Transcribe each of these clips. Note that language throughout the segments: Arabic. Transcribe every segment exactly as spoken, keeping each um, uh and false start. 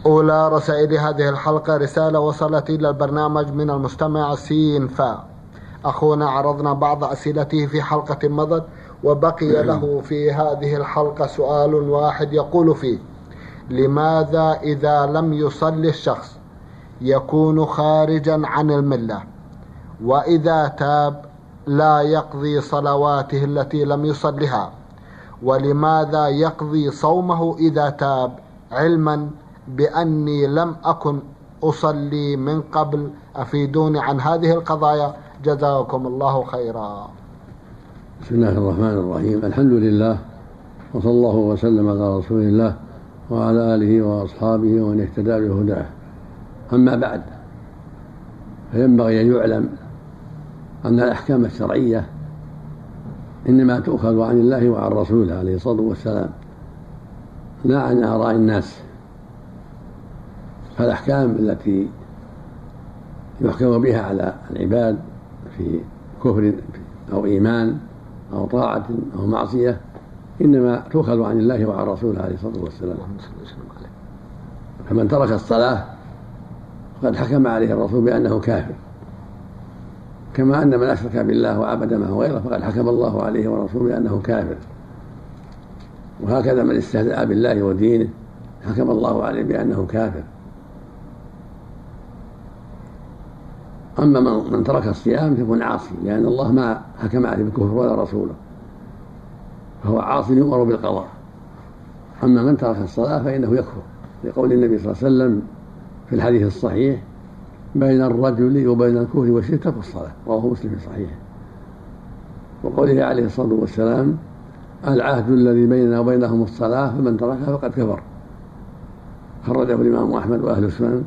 أولى رسائل هذه الحلقة رسالة وصلت إلى البرنامج من المستمع سين فا. أخونا عرضنا بعض أسئلته في حلقة مضت، وبقي له في هذه الحلقة سؤال واحد يقول فيه: لماذا إذا لم يصلي الشخص يكون خارجا عن الملة، وإذا تاب لا يقضي صلواته التي لم يصلها؟ ولماذا يقضي صومه إذا تاب، علما بأني لم أكن أصلي من قبل؟ أفيدوني عن هذه القضايا جزاكم الله خيرا. بسم الله الرحمن الرحيم. الحمد لله، وصلى الله وسلم على رسول الله وعلى آله وأصحابه ومن اهتدى بهداه. أما بعد، فينبغي أن يعلم أن الأحكام الشرعية إنما تؤخذ عن الله وعن رسوله عليه الصلاة والسلام، لا عن آراء الناس. فالأحكام التي يحكم بها على العباد في كفر أو إيمان أو طاعة أو معصية إنما تؤخذ عن الله وعن رسوله عليه الصلاة والسلام. فمن ترك الصلاة فقد حكم عليه الرسول بأنه كافر، كما أن من أشرك بالله وعبد معه غيره فقد حكم الله عليه ورسوله بأنه كافر. وهكذا من استهزأ بالله ودينه حكم الله عليه بأنه كافر. أما من ترك الصيام فيكون عاصي، لأن الله ما حكم عليه بالكفر ولا رسوله، فهو عاصي يؤمر بالقضاء. أما من ترك الصلاة فإنه يكفر، لقول النبي صلى الله عليه وسلم في الحديث الصحيح: بين الرجل وبين الكفر والشرك ترك الصلاة، رواه مسلم في صحيحه. وقوله عليه الصلاة والسلام: العهد الذي بيننا وبينهم الصلاة فمن تركها فقد كفر، خرجه الإمام أحمد وأهل السنن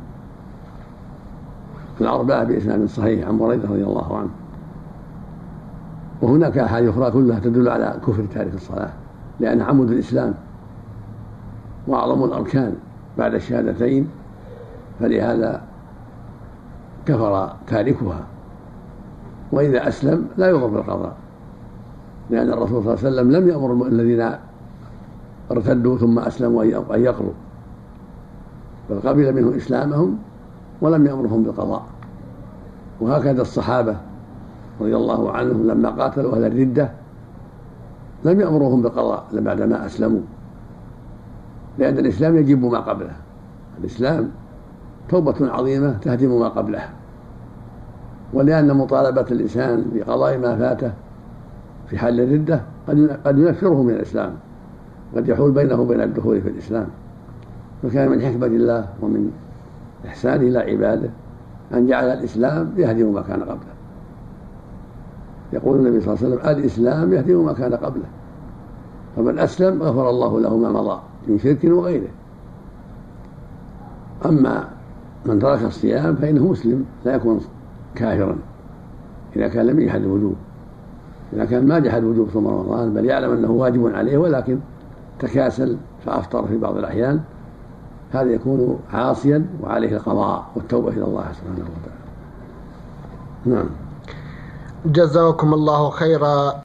الأربعة بإسناد صحيح عن بريدة رضي الله عنه. وهناك أحاديث أخرى كلها تدل على كفر تارك الصلاة، لأن عمود الإسلام وأعظم الأركان بعد الشهادتين، فلهذا كفر تاركها. وإذا أسلم لا يؤمر بالقضاء، لأن الرسول صلى الله عليه وسلم لم يأمر الذين ارتدوا ثم أسلموا أن يقضوا، بل قبل منه إسلامهم ولم يأمرهم بالقضاء. وهكذا الصحابة رضي الله عنهم لما قاتلوا أهل الردة لم يأمرهم بالقضاء بعدما أسلموا، لأن الإسلام يجب ما قبله. الإسلام توبة عظيمة تهدم ما قبله، ولأن مطالبة الإنسان بقضاء ما فاته في حال الردة قد ينفره من الإسلام، قد يحول بينه وبين الدخول في الإسلام. فكان من حكمة الله ومن إحسانه إلى عباده أن جعل الإسلام يهدم ما كان قبله. يقول النبي صلى الله عليه وسلم: الإسلام يهدم ما كان قبله، فمن أسلم غفر الله له ما مضى من شرك وغيره. أما من ترك الصيام فإنه مسلم، لا يكون كافرا إذا كان لم يجحد الوجوب. إذا كان ما جحد وجوب صوم رمضان بل يعلم أنه واجب عليه ولكن تكاسل فأفطر في بعض الأحيان، هذا يكون عاصيا وعليه القضاء والتوبة إلى الله سبحانه وتعالى. نعم. جزاكم الله خيرا.